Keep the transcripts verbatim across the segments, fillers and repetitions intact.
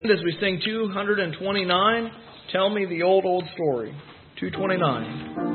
As we sing two twenty-nine, Tell Me the Old, Old Story. two twenty-nine.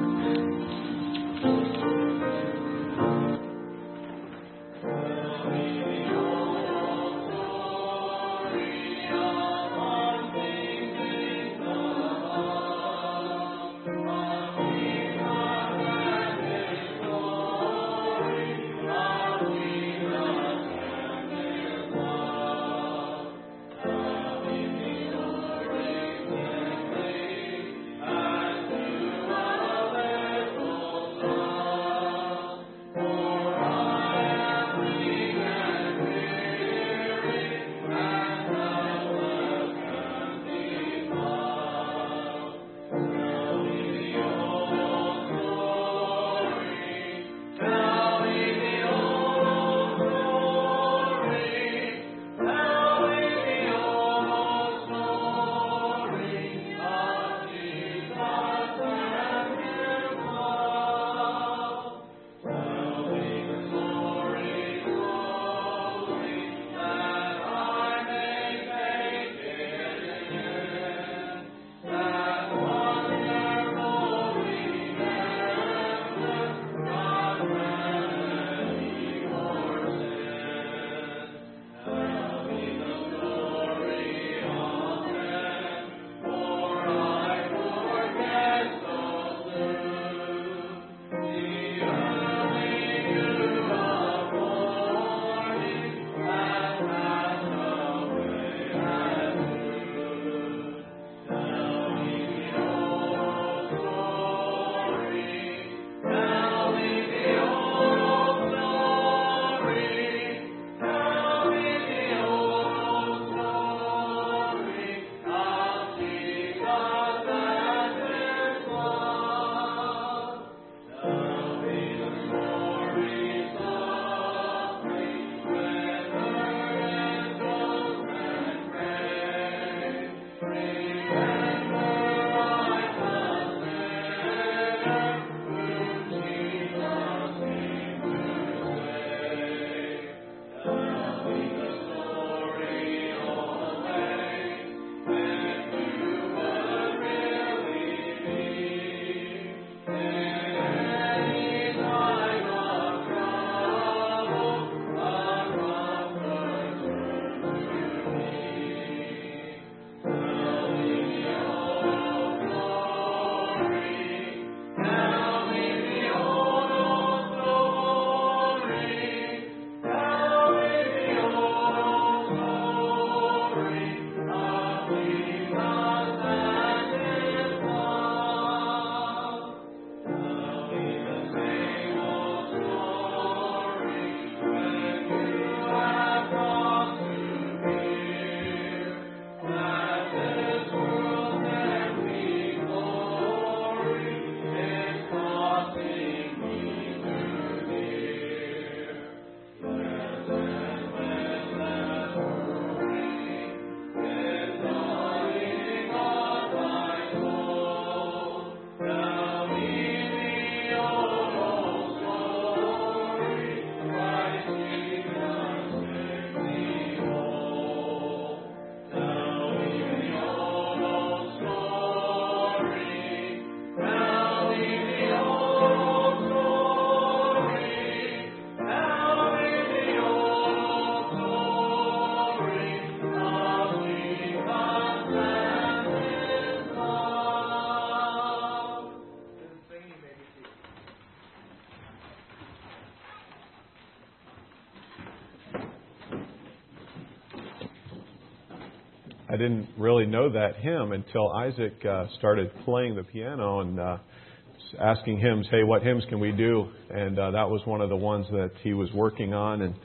I didn't really know that hymn until Isaac uh, started playing the piano and uh, asking hymns, hey, what hymns can we do? And uh, that was one of the ones that he was working on. And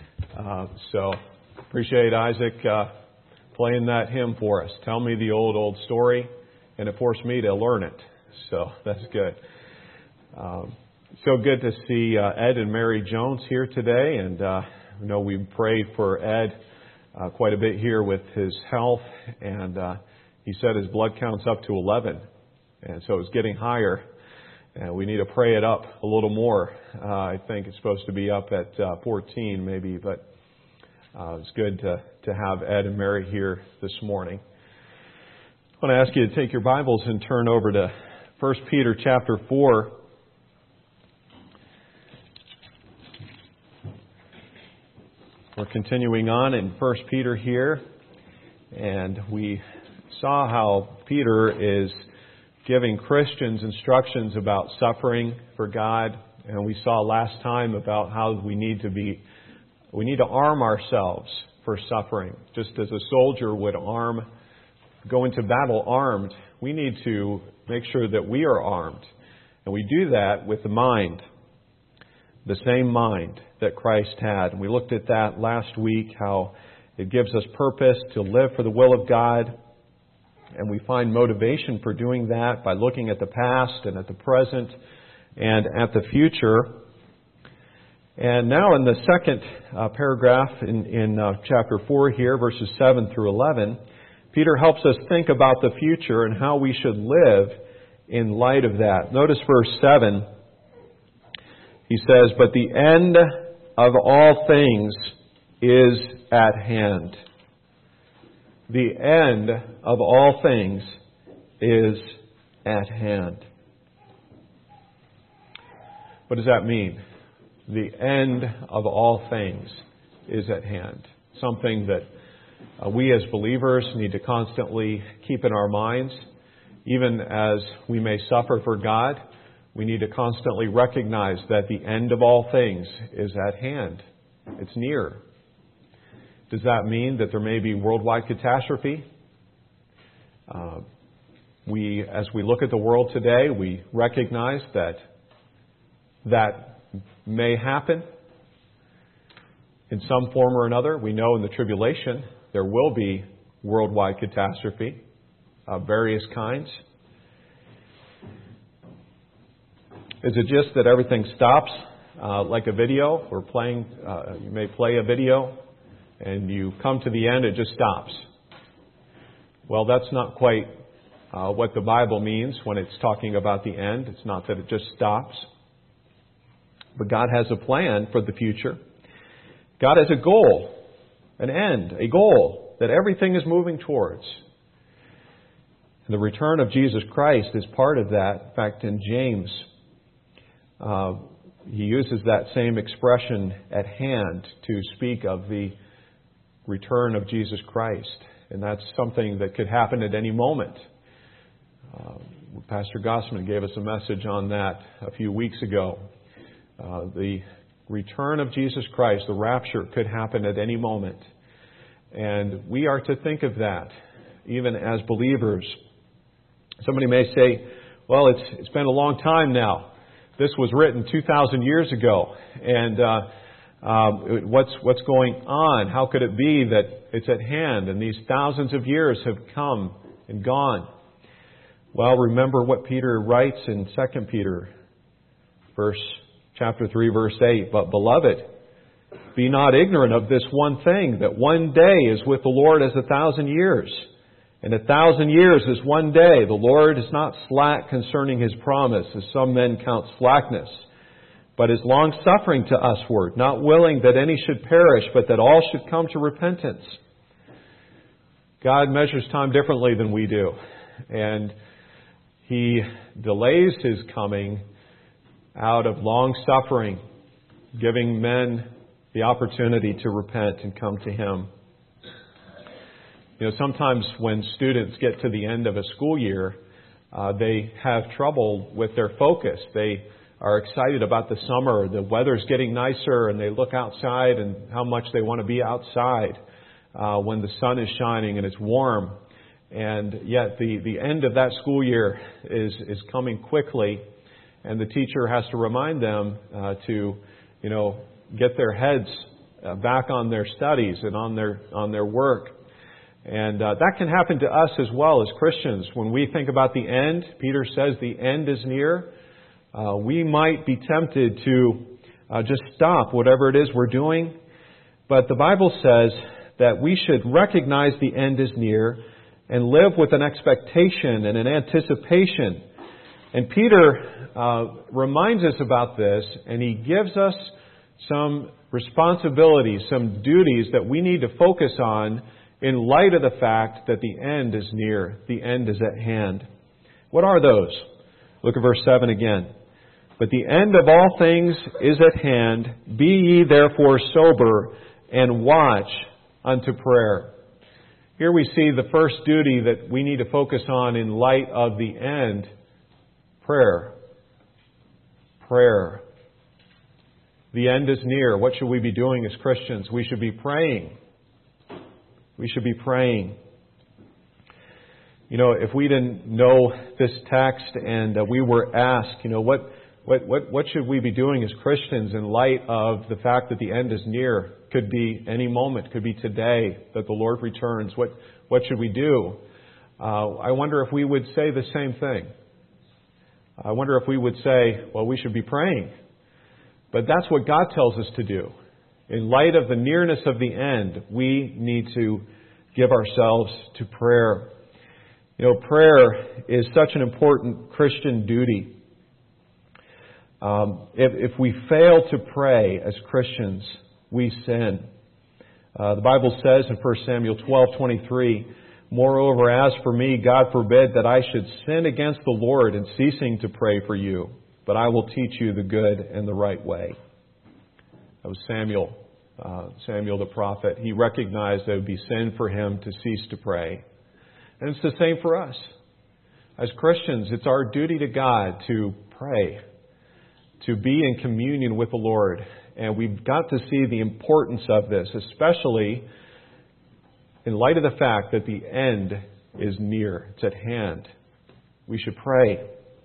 uh, so appreciate Isaac uh, playing that hymn for us. Tell me the old, old story. And it forced me to learn it. So that's good. Um, so good to see uh, Ed and Mary Jones here today. And uh, I know we prayed for Ed Uh, quite a bit here with his health, and uh, he said his blood count's up to eleven, and so it's getting higher, and we need to pray it up a little more. Uh, I think it's supposed to be up at uh, fourteen maybe, but Uh, it's good to, to have Ed and Mary here this morning. I want to ask you to take your Bibles and turn over to First Peter chapter four. We're continuing on in First Peter here, and we saw how Peter is giving Christians instructions about suffering for God, and we saw last time about how we need to be, we need to arm ourselves for suffering, just as a soldier would arm, go into battle armed. We need to make sure that we are armed, and we do that with the mind, the same mind that Christ had. And we looked at that last week, how it gives us purpose to live for the will of God. And we find motivation for doing that by looking at the past and at the present and at the future. And now in the second uh, paragraph in, in uh, chapter four here, verses seven through eleven, Peter helps us think about the future and how we should live in light of that. Notice verse seven. He says, "But the end of all things is at hand." The end of all things is at hand. What does that mean? The end of all things is at hand. Something that uh, we as believers need to constantly keep in our minds. Even as we may suffer for God, we need to constantly recognize that the end of all things is at hand. It's near. Does that mean that there may be worldwide catastrophe? Uh, we, as we look at the world today, we recognize that that may happen in some form or another. We know in the tribulation there will be worldwide catastrophe of various kinds. Is it just that everything stops uh, like a video? We're playing. Uh, you may play a video, and you come to the end, it just stops. Well, that's not quite uh, what the Bible means when it's talking about the end. It's not that it just stops. But God has a plan for the future. God has a goal, an end, a goal that everything is moving towards. And the return of Jesus Christ is part of that. In fact, in James, uh, he uses that same expression, at hand, to speak of the return of Jesus Christ. And that's something that could happen at any moment. Uh, Pastor Gossman gave us a message on that a few weeks ago. Uh, the return of Jesus Christ, the rapture, could happen at any moment. And we are to think of that, even as believers. Somebody may say, well, it's it's been a long time now. This was written two thousand years ago. And uh, Um, what's what's going on? How could it be that it's at hand and these thousands of years have come and gone? Well, remember what Peter writes in Second Peter, verse chapter three, verse eight. "But beloved, be not ignorant of this one thing, that one day is with the Lord as a thousand years, and a thousand years is one day. The Lord is not slack concerning His promise, as some men count slackness, but is long-suffering to usward, not willing that any should perish, but that all should come to repentance." God measures time differently than we do. And He delays His coming out of long-suffering, giving men the opportunity to repent and come to Him. You know, sometimes when students get to the end of a school year, uh, they have trouble with their focus. They are excited about the summer. The weather's getting nicer, and they look outside and how much they want to be outside uh, when the sun is shining and it's warm. And yet the, the end of that school year is, is coming quickly, and the teacher has to remind them uh, to, you know, get their heads uh, back on their studies and on their on their work. And uh, that can happen to us as well as Christians. When we think about the end, Peter says the end is near. Uh, we might be tempted to uh, just stop whatever it is we're doing. But the Bible says that we should recognize the end is near and live with an expectation and an anticipation. And Peter uh, reminds us about this, and he gives us some responsibilities, some duties that we need to focus on in light of the fact that the end is near, the end is at hand. What are those? Look at verse seven again. But the end of all things is at hand. Be ye therefore sober and watch unto prayer. Here we see the first duty that we need to focus on in light of the end. Prayer. Prayer. The end is near. What should we be doing as Christians? We should be praying. We should be praying. You know, if we didn't know this text and uh, we were asked, you know, what, what, what, what should we be doing as Christians in light of the fact that the end is near? Could be any moment, could be today that the Lord returns. What, what should we do? Uh, I wonder if we would say the same thing. I wonder if we would say, well, we should be praying. But that's what God tells us to do. In light of the nearness of the end, we need to give ourselves to prayer. You know, prayer is such an important Christian duty. Um, if, if we fail to pray as Christians, we sin. Uh, the Bible says in First Samuel twelve twenty-three, moreover, as for me, God forbid that I should sin against the Lord in ceasing to pray for you, but I will teach you the good and the right way. That was Samuel, uh, Samuel the prophet. He recognized that it would be sin for him to cease to pray. And it's the same for us. As Christians, it's our duty to God to pray, to be in communion with the Lord. And we've got to see the importance of this, especially in light of the fact that the end is near. It's at hand. We should pray.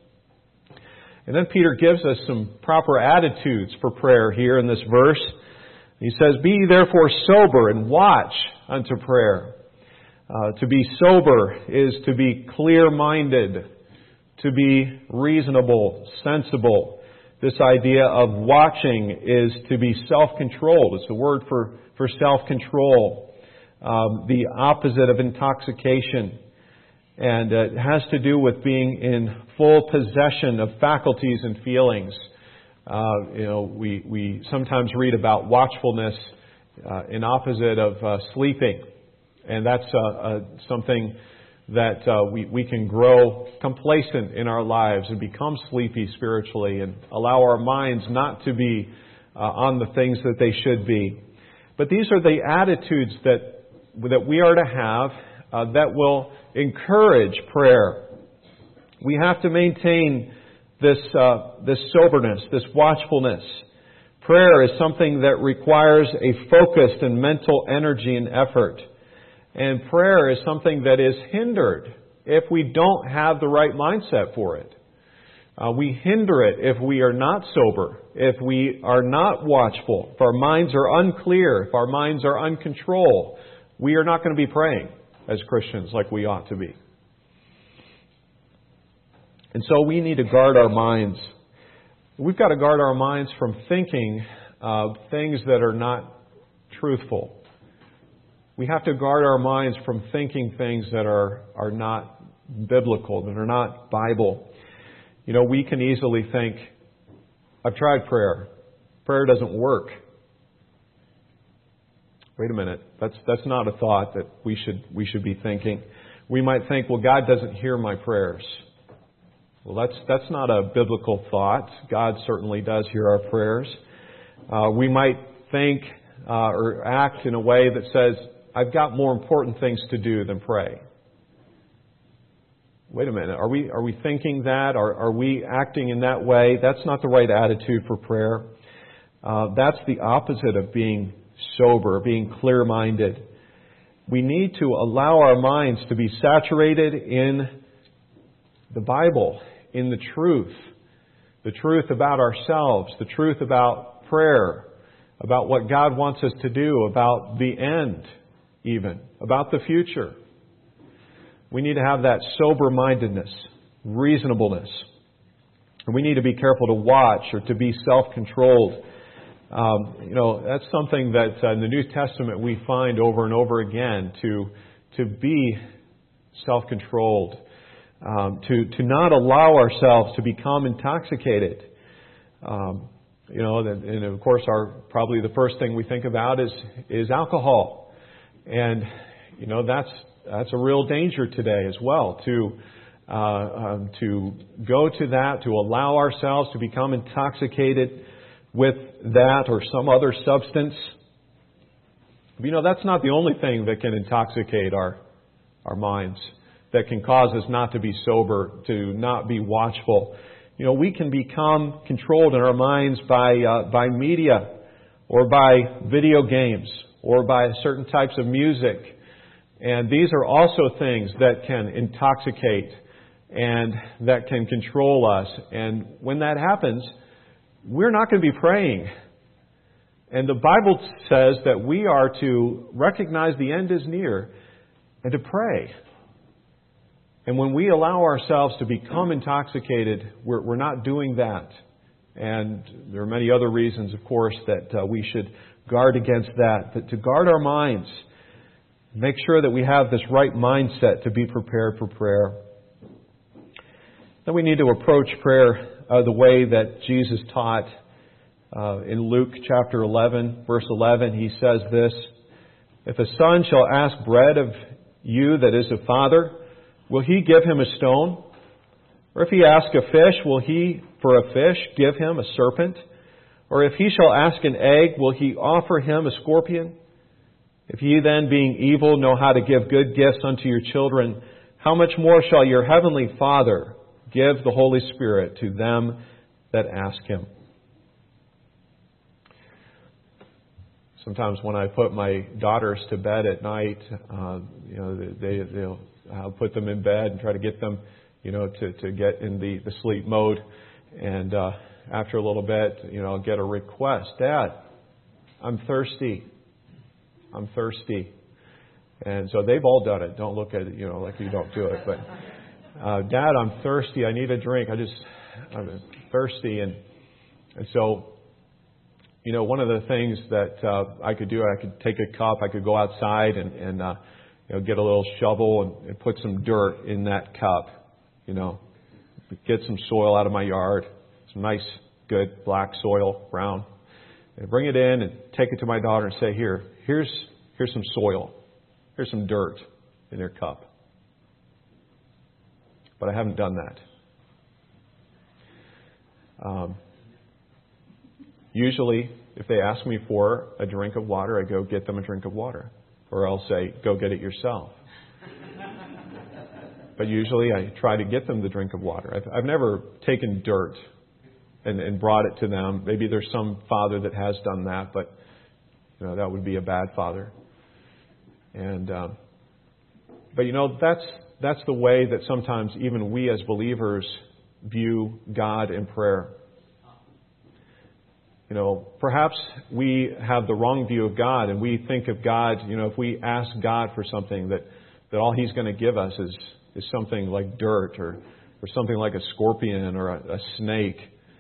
And then Peter gives us some proper attitudes for prayer here in this verse. He says, be ye therefore sober and watch unto prayer. Uh, to be sober is to be clear-minded, to be reasonable, sensible. This idea of watching is to be self-controlled. It's the word for, for self-control. Um, the opposite of intoxication. And uh, it has to do with being in full possession of faculties and feelings. Uh, you know, we, we sometimes read about watchfulness uh, in opposite of uh, sleeping. And that's uh, uh, something that uh, we, we can grow complacent in our lives and become sleepy spiritually and allow our minds not to be uh, on the things that they should be. But these are the attitudes that, that we are to have uh, that will encourage prayer. We have to maintain this, uh, this soberness, this watchfulness. Prayer is something that requires a focused and mental energy and effort. And prayer is something that is hindered if we don't have the right mindset for it. Uh, we hinder it if we are not sober, if we are not watchful, if our minds are unclear, if our minds are uncontrolled. We are not going to be praying as Christians like we ought to be. And so we need to guard our minds. We've got to guard our minds from thinking uh, things that are not truthful. We have to guard our minds from thinking things that are, are not biblical, that are not Bible. You know, we can easily think, I've tried prayer. Prayer doesn't work. Wait a minute. That's that's not a thought that we should we should be thinking. We might think, well, God doesn't hear my prayers. Well, that's that's not a biblical thought. God certainly does hear our prayers. Uh, we might think uh, or act in a way that says, I've got more important things to do than pray. Wait a minute. Are we are we thinking that? Are, are we acting in that way? That's not the right attitude for prayer. Uh, that's the opposite of being sober, being clear-minded. We need to allow our minds to be saturated in the Bible, in the truth. The truth about ourselves, the truth about prayer, about what God wants us to do, about the end even, about the future. We need to have that sober-mindedness, reasonableness. And we need to be careful to watch or to be self-controlled. Um, you know, that's something that uh, in the New Testament we find over and over again, to to be self-controlled, um, to, to not allow ourselves to become intoxicated. Um, You know, and of course, our probably the first thing we think about is is alcohol, and you know that's that's a real danger today as well. To uh, um, to go to that, to allow ourselves to become intoxicated with that or some other substance. You know, that's not the only thing that can intoxicate our our minds, that can cause us not to be sober, to not be watchful. You know, we can become controlled in our minds by uh, by media, or by video games, or by certain types of music. And these are also things that can intoxicate and that can control us. And when that happens, we're not going to be praying. And the Bible says that we are to recognize the end is near and to pray. And when we allow ourselves to become intoxicated, we're, we're not doing that. And there are many other reasons, of course, that uh, we should guard against that. But to guard our minds, make sure that we have this right mindset to be prepared for prayer. Then we need to approach prayer uh, the way that Jesus taught. Uh, in Luke chapter eleven, verse eleven, He says this, "If a son shall ask bread of you that is a father, will He give him a stone? Or if he ask a fish, will He for a fish give him a serpent? Or if he shall ask an egg, will He offer him a scorpion? If ye then, being evil, know how to give good gifts unto your children, how much more shall your heavenly Father give the Holy Spirit to them that ask Him?" Sometimes when I put my daughters to bed at night, uh, you know, they, they'll I'll put them in bed and try to get them, you know, to, to get in the, the sleep mode. And uh, after a little bit, you know, I'll get a request. "Dad, I'm thirsty. I'm thirsty." And so they've all done it. Don't look at it, you know, like you don't do it. But, uh, "Dad, I'm thirsty. I need a drink. I just, I'm thirsty." And, and so, you know, one of the things that uh, I could do, I could take a cup, I could go outside and, and uh, you know, get a little shovel and, and put some dirt in that cup, you know, get some soil out of my yard, some nice, good black soil, brown, and bring it in and take it to my daughter and say, here, here's here's some soil, here's some dirt in your cup. But I haven't done that. Um, Usually, if they ask me for a drink of water, I go get them a drink of water. Or I'll say, "Go get it yourself." But usually I try to get them the drink of water. I've, I've never taken dirt and, and brought it to them. Maybe there's some father that has done that, but you know, that would be a bad father. And um, but you know, that's that's the way that sometimes even we as believers view God in prayer. You know, perhaps we have the wrong view of God, and we think of God, you know, if we ask God for something, that, that all He's going to give us is, is something like dirt or, or something like a scorpion or a, a snake.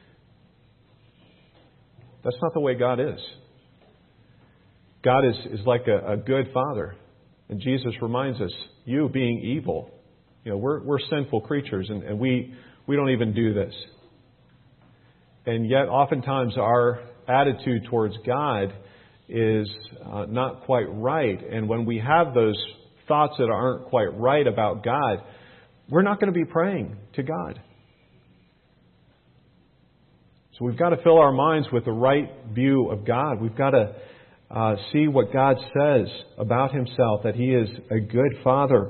That's not the way God is. God is, is like a, a good Father. And Jesus reminds us, you being evil, you know, we're, we're sinful creatures, and, and we, we don't even do this. And yet, oftentimes, our attitude towards God is uh, not quite right. And when we have those thoughts that aren't quite right about God, we're not going to be praying to God. So we've got to fill our minds with the right view of God. We've got to uh, see what God says about Himself, that He is a good Father.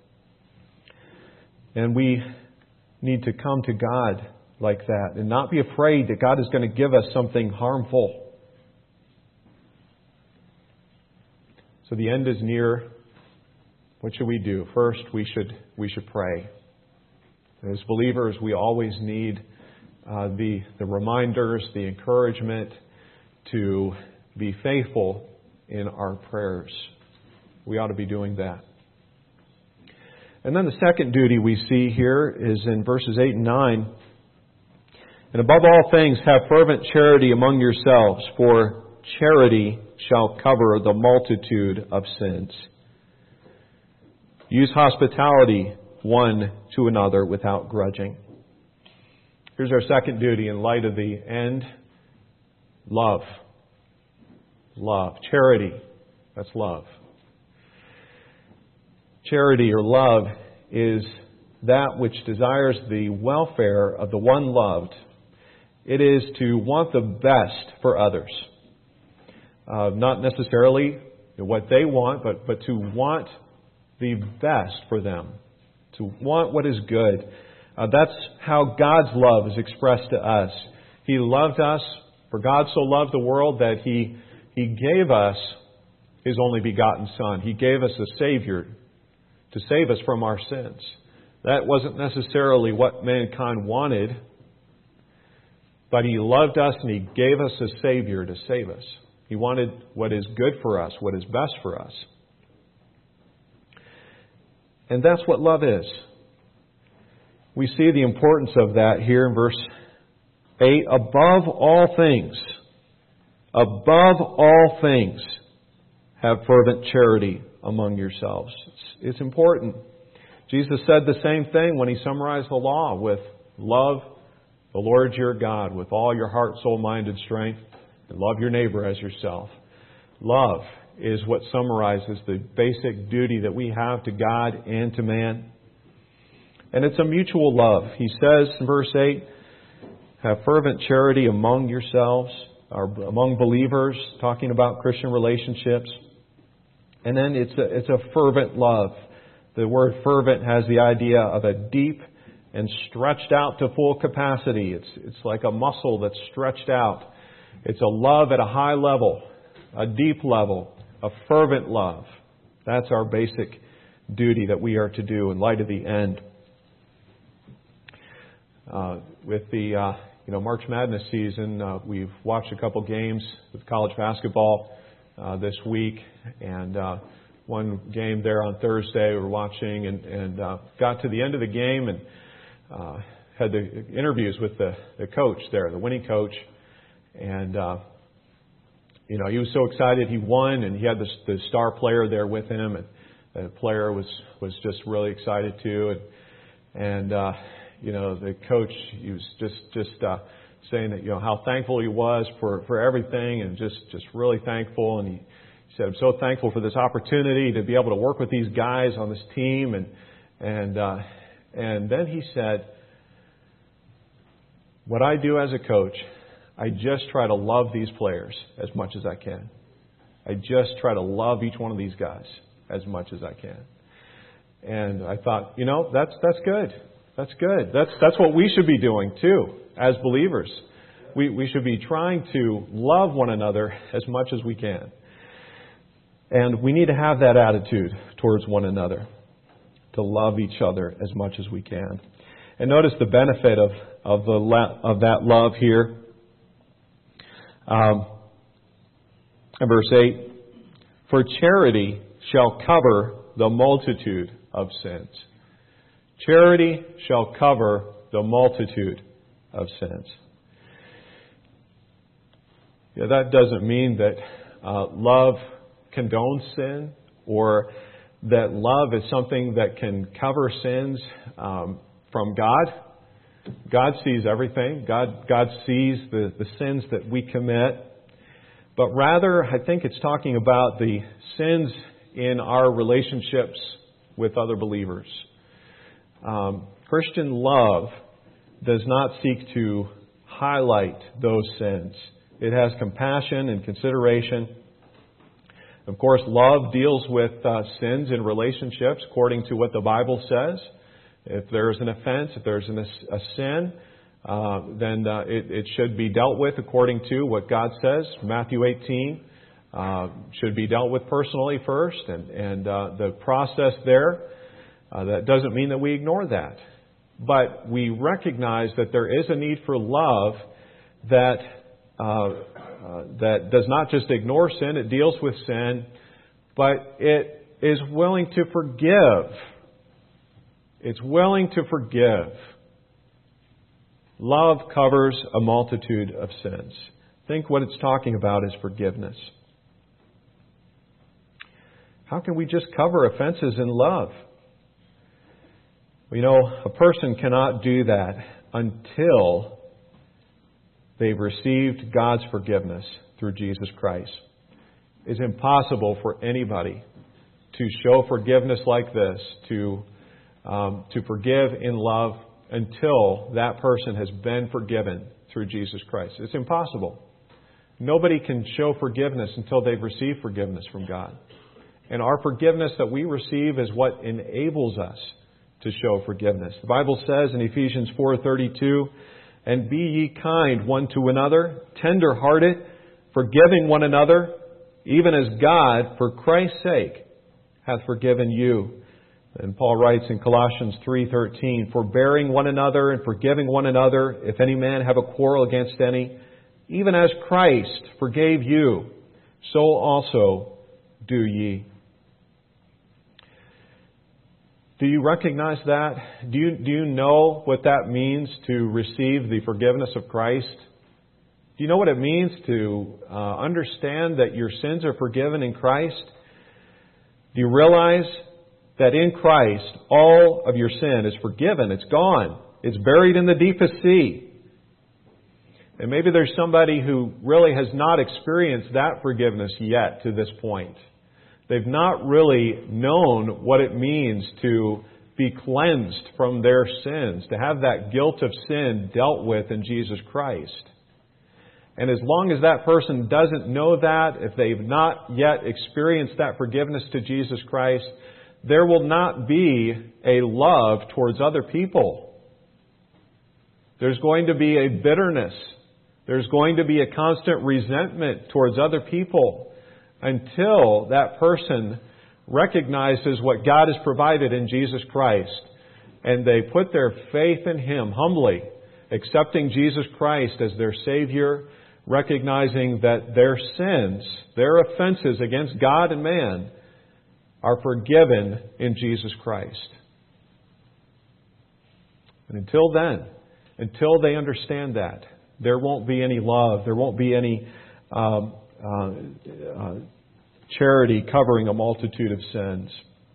And we need to come to God like that and not be afraid that God is going to give us something harmful. So the end is near. What should we do? First, we should we should pray. As believers, we always need uh, the the reminders, the encouragement to be faithful in our prayers. We ought to be doing that. And then the second duty we see here is in verses eight and nine. "And above all things, have fervent charity among yourselves, for charity shall cover the multitude of sins. Use hospitality one to another without grudging." Here's our second duty in light of the end Love. Love. Charity. That's love. Charity or love is that which desires the welfare of the one loved. It is to want the best for others. Uh, not necessarily what they want, but, but to want the best for them. To want what is good. Uh, that's how God's love is expressed to us. He loved us, for God so loved the world that He, He gave us His only begotten Son. He gave us a Savior to save us from our sins. That wasn't necessarily what mankind wanted, but He loved us and He gave us a Savior to save us. He wanted what is good for us, what is best for us. And that's what love is. We see the importance of that here in verse eight. Above all things, above all things, have fervent charity among yourselves. It's, it's important. Jesus said the same thing when He summarized the law with love the Lord your God with all your heart, soul, mind, and strength, and love your neighbor as yourself. Love is what summarizes the basic duty that we have to God and to man. And it's a mutual love. He says in verse eight, have fervent charity among yourselves, or among believers, talking about Christian relationships. And then it's a, it's a fervent love. The word fervent has the idea of a deep and stretched out to full capacity. It's, it's like a muscle that's stretched out. It's a love at a high level, a deep level, a fervent love. That's our basic duty that we are to do in light of the end. Uh, with the uh, you know March Madness season, uh, we've watched a couple games with college basketball uh, this week, and uh, one game there on Thursday we were watching, and, and uh, got to the end of the game and uh, had the interviews with the, the coach there, the winning coach, and uh, you know he was so excited he won, and he had the, the star player there with him, and the player was was just really excited too, and and. Uh, You know, the coach, he was just just uh, saying that, you know, how thankful he was for, for everything, and just, just really thankful. And he said, I'm so thankful for this opportunity to be able to work with these guys on this team. And and uh, and then he said, what I do as a coach, I just try to love these players as much as I can. I just try to love each one of these guys as much as I can. And I thought, you know, that's that's good. That's good. That's that's what we should be doing too as believers. We we should be trying to love one another as much as we can. And we need to have that attitude towards one another, to love each other as much as we can. And notice the benefit of of the of that love here. Um, in verse eight, for charity shall cover the multitude of sins. Charity shall cover the multitude of sins. Yeah, that doesn't mean that uh, love condones sin, or that love is something that can cover sins um, from God. God sees everything. God God sees the, the sins that we commit. But rather, I think it's talking about the sins in our relationships with other believers. Um, Christian love does not seek to highlight those sins. It has compassion and consideration. Of course, love deals with uh, sins in relationships according to what the Bible says. If there's an offense, if there's an, a sin, uh, then uh, it, it should be dealt with according to what God says. Matthew eighteen uh, should be dealt with personally first, and, and uh, the process there. Uh, that doesn't mean that we ignore that. But we recognize that there is a need for love that uh, uh, that does not just ignore sin, it deals with sin, but it is willing to forgive. It's willing to forgive. Love covers a multitude of sins. I think what it's talking about is forgiveness. How can we just cover offenses in love? You know, a person cannot do that until they've received God's forgiveness through Jesus Christ. It's impossible for anybody to show forgiveness like this, to um, to forgive in love until that person has been forgiven through Jesus Christ. It's impossible. Nobody can show forgiveness until they've received forgiveness from God. And our forgiveness that we receive is what enables us to show forgiveness. The Bible says in Ephesians four thirty-two, "And be ye kind one to another, tender-hearted, forgiving one another, even as God, for Christ's sake, hath forgiven you." And Paul writes in Colossians three thirteen, "Forbearing one another and forgiving one another, if any man have a quarrel against any, even as Christ forgave you, so also do ye." Do you recognize that? Do you, do you know what that means to receive the forgiveness of Christ? Do you know what it means to uh, understand that your sins are forgiven in Christ? Do you realize that in Christ all of your sin is forgiven? It's gone. It's buried in the deepest sea. And maybe there's somebody who really has not experienced that forgiveness yet to this point. They've not really known what it means to be cleansed from their sins, to have that guilt of sin dealt with in Jesus Christ. And as long as that person doesn't know that, if they've not yet experienced that forgiveness to Jesus Christ, there will not be a love towards other people. There's going to be a bitterness. There's going to be a constant resentment towards other people until that person recognizes what God has provided in Jesus Christ and they put their faith in Him humbly, accepting Jesus Christ as their Savior, recognizing that their sins, their offenses against God and man are forgiven in Jesus Christ. And until then, until they understand that, there won't be any love, there won't be any um, uh, uh, charity covering a multitude of sins.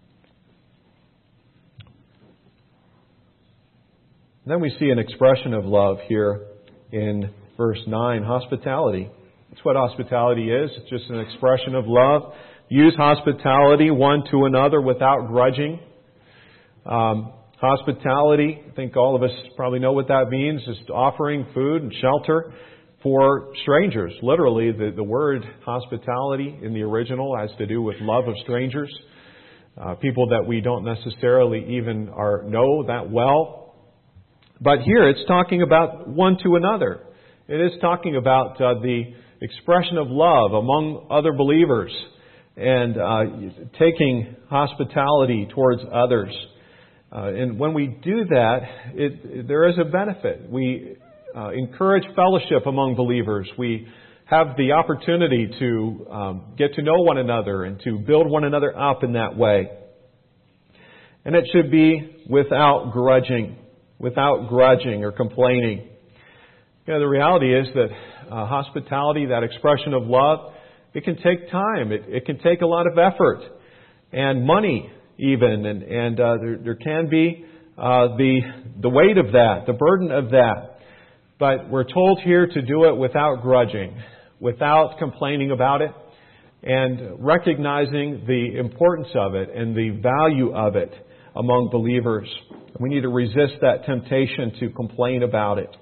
Then we see an expression of love here in verse nine, hospitality. That's what hospitality is. It's just an expression of love. Use hospitality one to another without grudging. Um, hospitality, I think all of us probably know what that means, is offering food and shelter for strangers. Literally, the, the word hospitality in the original has to do with love of strangers, uh, people that we don't necessarily even are, know that well. But here it's talking about one to another. It is talking about uh, the expression of love among other believers and uh, taking hospitality towards others. Uh, and when we do that, it, there is a benefit. We uh, encourage fellowship among believers. We have the opportunity to um, get to know one another and to build one another up in that way. And it should be without grudging, without grudging or complaining. You know, the reality is that uh, hospitality, that expression of love, it can take time. It, it can take a lot of effort and money even. And, and uh, there, there can be uh, the, the weight of that, the burden of that. But we're told here to do it without grudging, without complaining about it, and recognizing the importance of it and the value of it among believers. We need to resist that temptation to complain about it.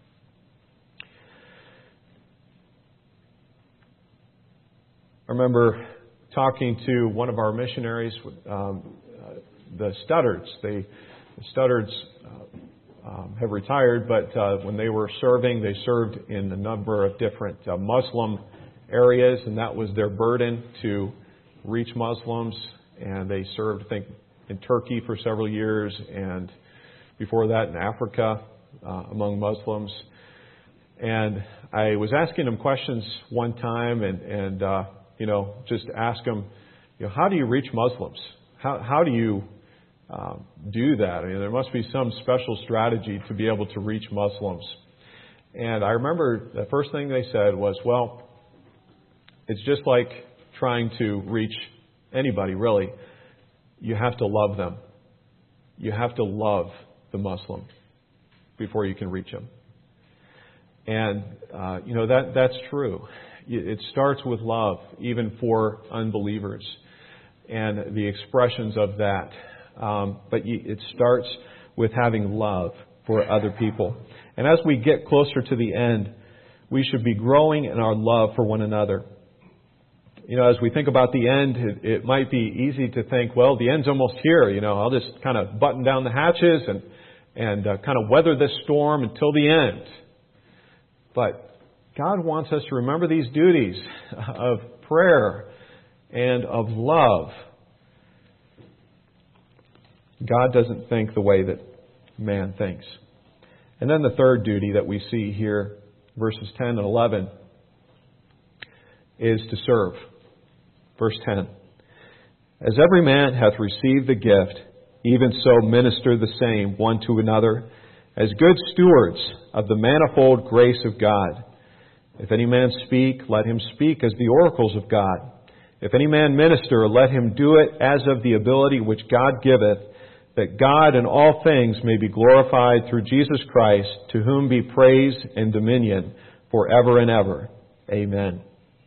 I remember talking to one of our missionaries, um, uh, the Studdards. They, the Studdards uh, um, have retired, but uh, when they were serving, they served in a number of different uh, Muslim areas, and that was their burden, to reach Muslims. And they served, I think, in Turkey for several years, and before that in Africa uh, among Muslims. And I was asking them questions one time, and, and uh, you know, just ask them, you know, how do you reach Muslims? How how do you uh, do that? I mean, there must be some special strategy to be able to reach Muslims. And I remember the first thing they said was, well, it's just like trying to reach anybody, really. You have to love them. You have to love the Muslim before you can reach him. And, uh, you know, that that's true. It starts with love, even for unbelievers, and the expressions of that. Um, but it starts with having love for other people. And as we get closer to the end, we should be growing in our love for one another. You know, as we think about the end, it, it might be easy to think, well, the end's almost here. You know, I'll just kind of button down the hatches and, and uh, kind of weather this storm until the end. But God wants us to remember these duties of prayer and of love. God doesn't think the way that man thinks. And then the third duty that we see here, verses ten and eleven, is to serve. Verse ten. As every man hath received the gift, even so minister the same one to another, as good stewards of the manifold grace of God. If any man speak, let him speak as the oracles of God. If any man minister, let him do it as of the ability which God giveth, that God in all things may be glorified through Jesus Christ, to whom be praise and dominion forever and ever. Amen.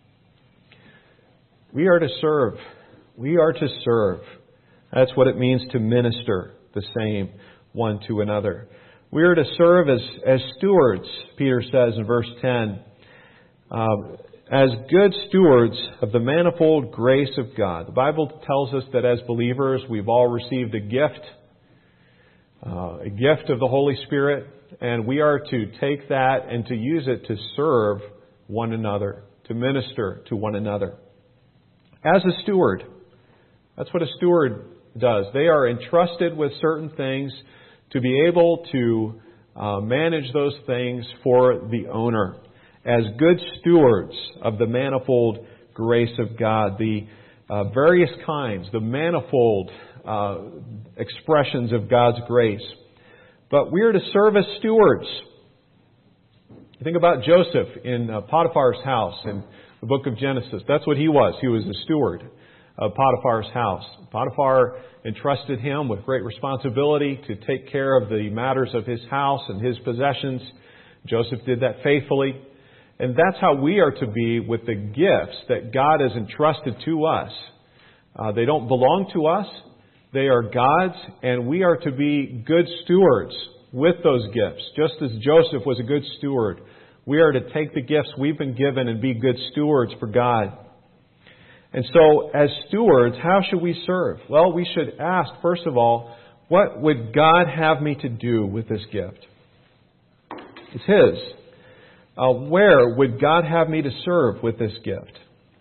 We are to serve. We are to serve. That's what it means to minister the same one to another. We are to serve as, as stewards, Peter says in verse ten, uh, as good stewards of the manifold grace of God. The Bible tells us that as believers, we've all received a gift, uh, a gift of the Holy Spirit, and we are to take that and to use it to serve one another, to minister to one another. As a steward, that's what a steward does. They are entrusted with certain things to be able to uh, manage those things for the owner. As good stewards of the manifold grace of God, the uh, various kinds, the manifold uh, expressions of God's grace. But we are to serve as stewards. You think about Joseph in uh, Potiphar's house in the book of Genesis. That's what he was. He was a steward of Potiphar's house. Potiphar entrusted him with great responsibility to take care of the matters of his house and his possessions. Joseph did that faithfully. And that's how we are to be with the gifts that God has entrusted to us. Uh, they don't belong to us. They are God's, and we are to be good stewards with those gifts. Just as Joseph was a good steward, we are to take the gifts we've been given and be good stewards for God. And so, as stewards, how should we serve? Well, we should ask, first of all, what would God have me to do with this gift? It's His. Uh, where would God have me to serve with this gift?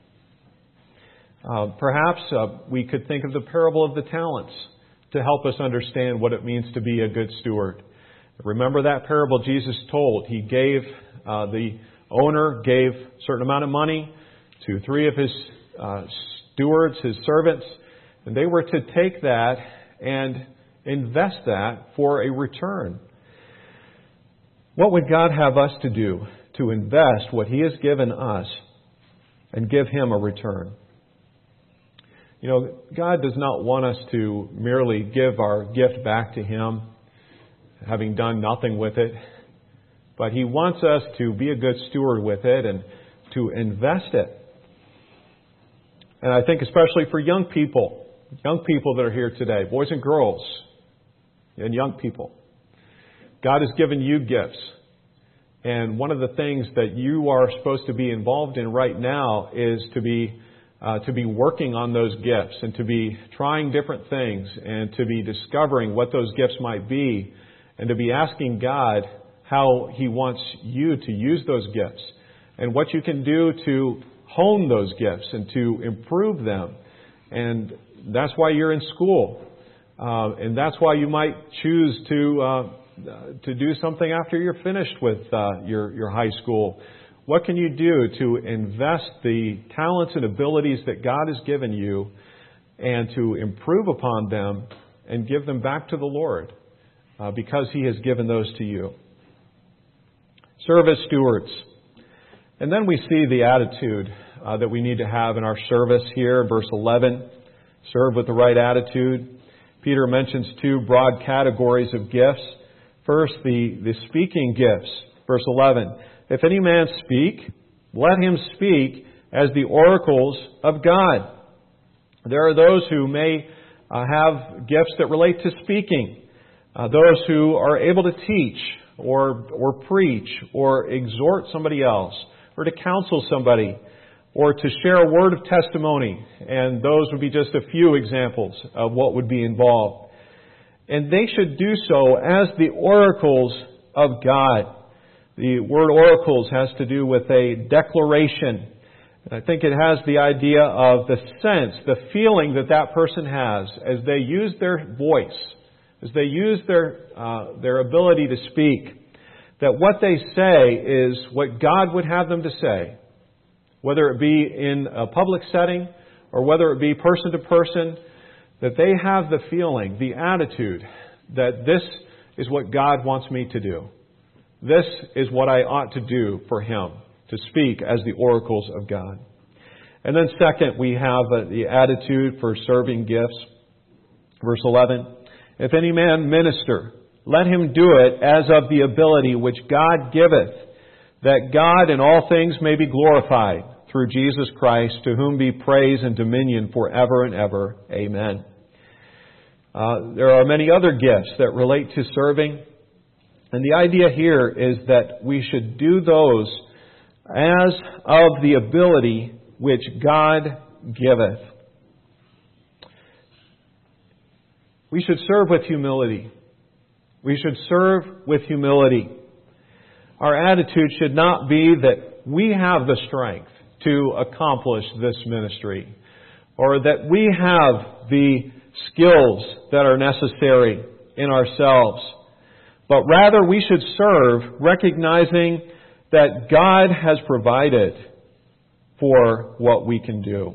Uh, perhaps uh, we could think of the parable of the talents to help us understand what it means to be a good steward. Remember that parable Jesus told. He gave, uh, the owner gave a certain amount of money to three of his uh, stewards, his servants, and they were to take that and invest that for a return. What would God have us to do to invest what He has given us and give Him a return? You know, God does not want us to merely give our gift back to Him, having done nothing with it, but He wants us to be a good steward with it and to invest it. And I think especially for young people, young people that are here today, boys and girls, and young people, God has given you gifts. And one of the things that you are supposed to be involved in right now is to be uh, to be working on those gifts and to be trying different things and to be discovering what those gifts might be and to be asking God how He wants you to use those gifts and what you can do to hone those gifts and to improve them. And that's why you're in school. Uh, and that's why you might choose to uh, to do something after you're finished with uh, your, your high school. What can you do to invest the talents and abilities that God has given you and to improve upon them and give them back to the Lord uh, because He has given those to you? Serve as stewards. And then we see the attitude uh, that we need to have in our service here, verse eleven. Serve with the right attitude. Peter mentions two broad categories of gifts. First, the, the speaking gifts, verse eleven. If any man speak, let him speak as the oracles of God. There are those who may uh, have gifts that relate to speaking, uh, those who are able to teach or or preach or exhort somebody else or to counsel somebody or to share a word of testimony. And those would be just a few examples of what would be involved. And they should do so as the oracles of God. The word oracles has to do with a declaration. I think it has the idea of the sense, the feeling that that person has as they use their voice, as they use their uh, their ability to speak, that what they say is what God would have them to say, whether it be in a public setting or whether it be person to person, that they have the feeling, the attitude, that this is what God wants me to do. This is what I ought to do for Him, to speak as the oracles of God. And then second, we have uh, the attitude for serving gifts. Verse eleven, if any man minister, let him do it as of the ability which God giveth, that God in all things may be glorified through Jesus Christ, to whom be praise and dominion forever and ever. Amen. Uh, there are many other gifts that relate to serving. And the idea here is that we should do those as of the ability which God giveth. We should serve with humility. We should serve with humility. Our attitude should not be that we have the strength to accomplish this ministry, or that we have the skills that are necessary in ourselves. But rather we should serve recognizing that God has provided for what we can do.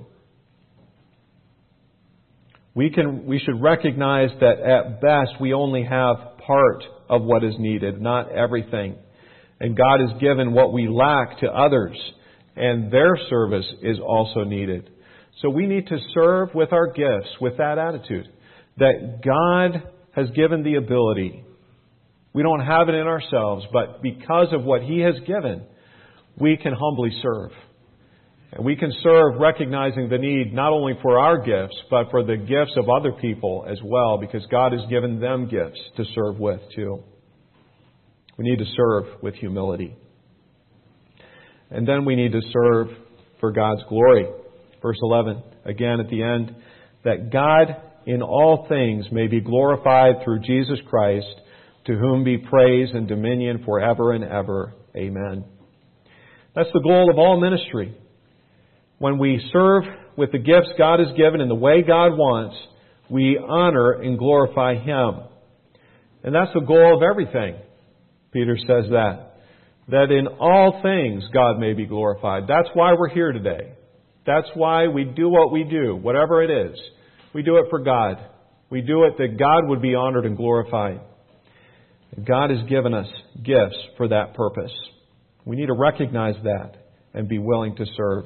We can, we should recognize that at best we only have part of what is needed, not everything. And God has given what we lack to others, and their service is also needed. So we need to serve with our gifts, with that attitude, that God has given the ability. We don't have it in ourselves, but because of what He has given, we can humbly serve. And we can serve recognizing the need not only for our gifts, but for the gifts of other people as well, because God has given them gifts to serve with too. We need to serve with humility. And then we need to serve for God's glory. Verse eleven, again at the end, that God in all things may be glorified through Jesus Christ, to whom be praise and dominion forever and ever. Amen. That's the goal of all ministry. When we serve with the gifts God has given in the way God wants, we honor and glorify Him. And that's the goal of everything. Peter says that. That in all things God may be glorified. That's why we're here today. That's why we do what we do, whatever it is. We do it for God. We do it that God would be honored and glorified. God has given us gifts for that purpose. We need to recognize that and be willing to serve.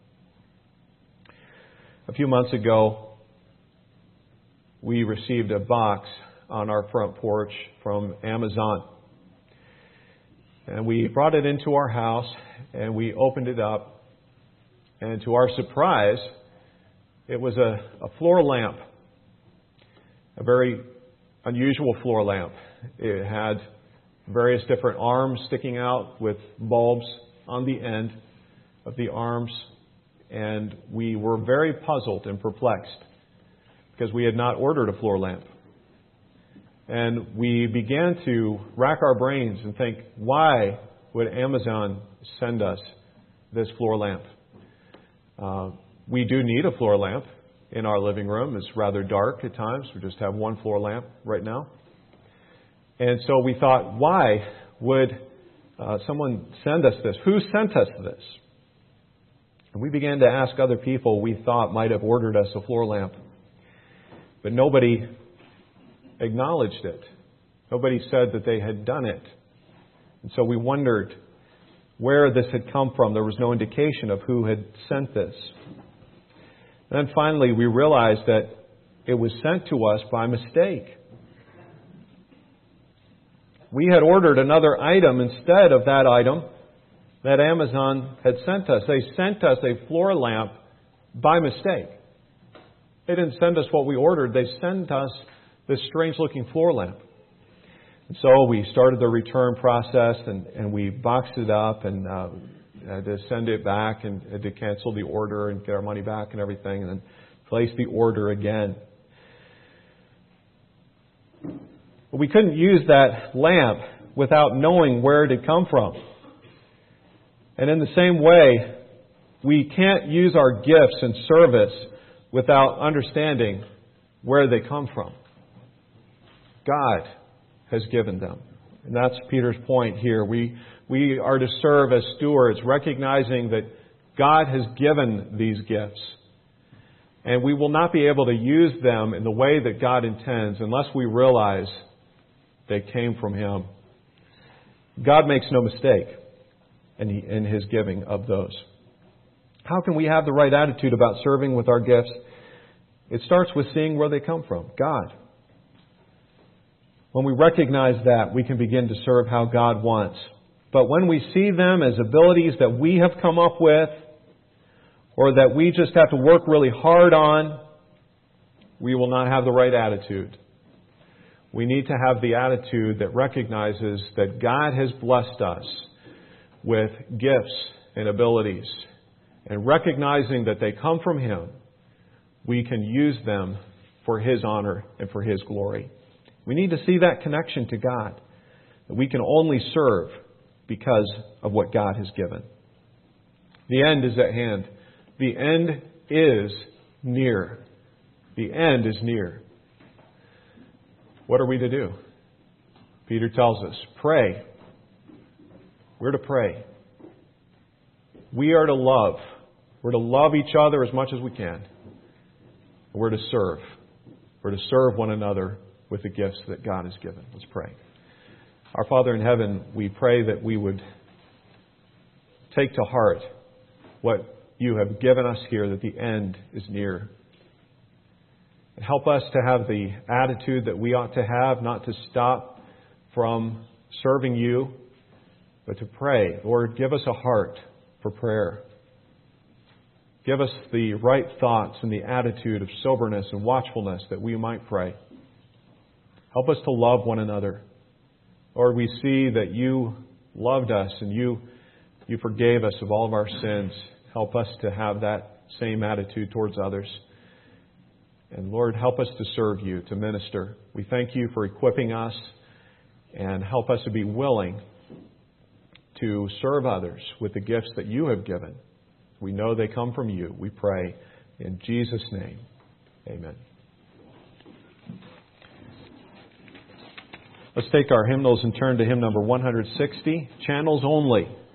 A few months ago, we received a box on our front porch from Amazon. And we brought it into our house and we opened it up. And to our surprise, it was a, a floor lamp. A very unusual floor lamp. It had various different arms sticking out with bulbs on the end of the arms. And we were very puzzled and perplexed because we had not ordered a floor lamp. And we began to rack our brains and think, why would Amazon send us this floor lamp? Uh, we do need a floor lamp in our living room. It's rather dark at times. We just have one floor lamp right now. And so we thought, why would uh, someone send us this? Who sent us this? And we began to ask other people we thought might have ordered us a floor lamp. But nobody acknowledged it. Nobody said that they had done it. And so we wondered where this had come from. There was no indication of who had sent this. And then finally we realized that it was sent to us by mistake. We had ordered another item instead of that item, that Amazon had sent us. They sent us a floor lamp by mistake. They didn't send us what we ordered. They sent us this strange-looking floor lamp. And so we started the return process, and, and we boxed it up and uh, had to send it back and had to cancel the order and get our money back and everything, and then place the order again. But we couldn't use that lamp without knowing where it had come from. And in the same way, we can't use our gifts and service without understanding where they come from. God has given them. And that's Peter's point here. We, we are to serve as stewards, recognizing that God has given these gifts. And we will not be able to use them in the way that God intends unless we realize they came from Him. God makes no mistake in, he, in His giving of those. How can we have the right attitude about serving with our gifts? It starts with seeing where they come from, God. When we recognize that, we can begin to serve how God wants. But when we see them as abilities that we have come up with, or that we just have to work really hard on, we will not have the right attitude. We need to have the attitude that recognizes that God has blessed us with gifts and abilities. And recognizing that they come from Him, we can use them for His honor and for His glory. We need to see that connection to God. That we can only serve because of what God has given. The end is at hand. The end is near. The end is near. What are we to do? Peter tells us, pray. We're to pray. We are to love. We're to love each other as much as we can. We're to serve. We're to serve one another with the gifts that God has given. Let's pray. Our Father in heaven, we pray that we would take to heart what You have given us here, that the end is near. And help us to have the attitude that we ought to have, not to stop from serving You, but to pray. Lord, give us a heart for prayer. Give us the right thoughts and the attitude of soberness and watchfulness that we might pray. Help us to love one another. Lord, we see that You loved us and You, you forgave us of all of our sins. Help us to have that same attitude towards others. And Lord, help us to serve You, to minister. We thank You for equipping us, and help us to be willing to serve others with the gifts that You have given. We know they come from You. We pray in Jesus' name. Amen. Let's take our hymnals and turn to hymn number one hundred sixty, Channels Only.